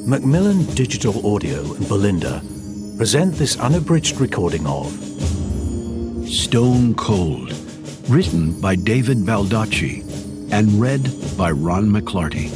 Macmillan Digital Audio and Belinda present this unabridged recording of Stone Cold, written by David Baldacci and read by Ron McClarty.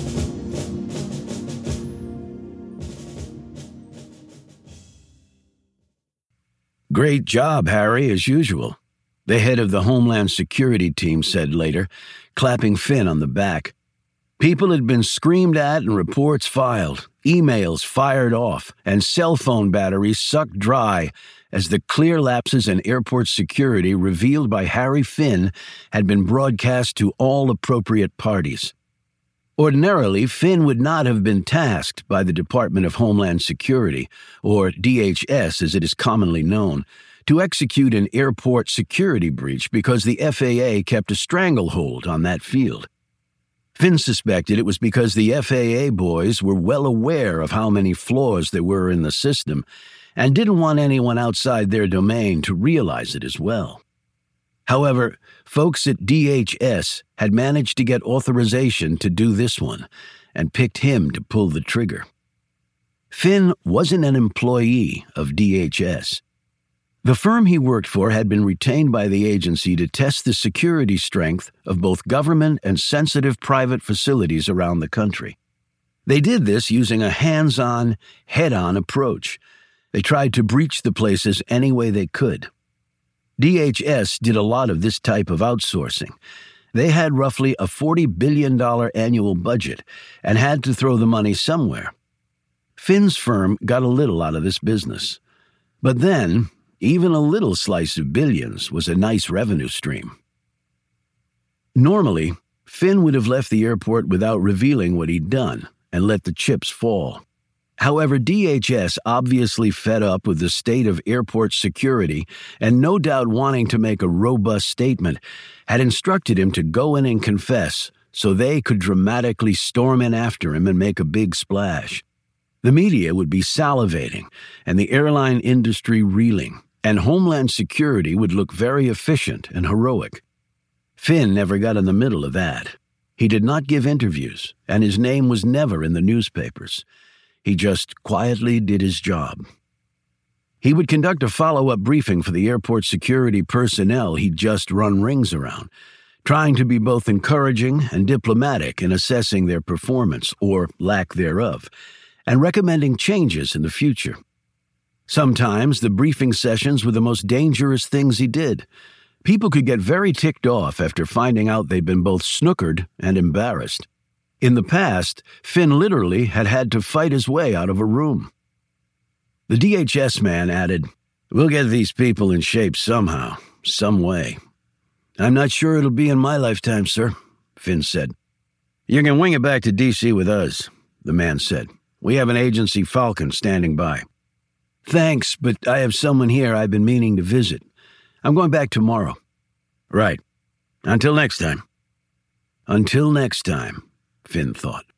"Great job, Harry, as usual," the head of the Homeland Security team said later, clapping Finn on the back. People had been screamed at and reports filed, emails fired off, and cell phone batteries sucked dry as the clear lapses in airport security revealed by Harry Finn had been broadcast to all appropriate parties. Ordinarily, Finn would not have been tasked by the Department of Homeland Security, or DHS as it is commonly known, to execute an airport security breach because the FAA kept a stranglehold on that field. Finn suspected it was because the FAA boys were well aware of how many flaws there were in the system and didn't want anyone outside their domain to realize it as well. However, folks at DHS had managed to get authorization to do this one and picked him to pull the trigger. Finn wasn't an employee of DHS. The firm he worked for had been retained by the agency to test the security strength of both government and sensitive private facilities around the country. They did this using a hands-on, head-on approach. They tried to breach the places any way they could. DHS did a lot of this type of outsourcing. They had roughly a $40 billion annual budget and had to throw the money somewhere. Finn's firm got a little out of this business. But then, even a little slice of billions was a nice revenue stream. Normally, Finn would have left the airport without revealing what he'd done and let the chips fall. However, DHS, obviously fed up with the state of airport security and no doubt wanting to make a robust statement, had instructed him to go in and confess so they could dramatically storm in after him and make a big splash. The media would be salivating and the airline industry reeling, and Homeland Security would look very efficient and heroic. Finn never got in the middle of that. He did not give interviews, and his name was never in the newspapers. He just quietly did his job. He would conduct a follow-up briefing for the airport security personnel he'd just run rings around, trying to be both encouraging and diplomatic in assessing their performance, or lack thereof, and recommending changes in the future. Sometimes the briefing sessions were the most dangerous things he did. People could get very ticked off after finding out they'd been both snookered and embarrassed. In the past, Finn literally had to fight his way out of a room. The DHS man added, "We'll get these people in shape somehow, some way." "I'm not sure it'll be in my lifetime, sir," Finn said. "You can wing it back to D.C. with us," the man said. "We have an agency Falcon standing by." "Thanks, but I have someone here I've been meaning to visit. I'm going back tomorrow." "Right. Until next time." Until next time, Finn thought.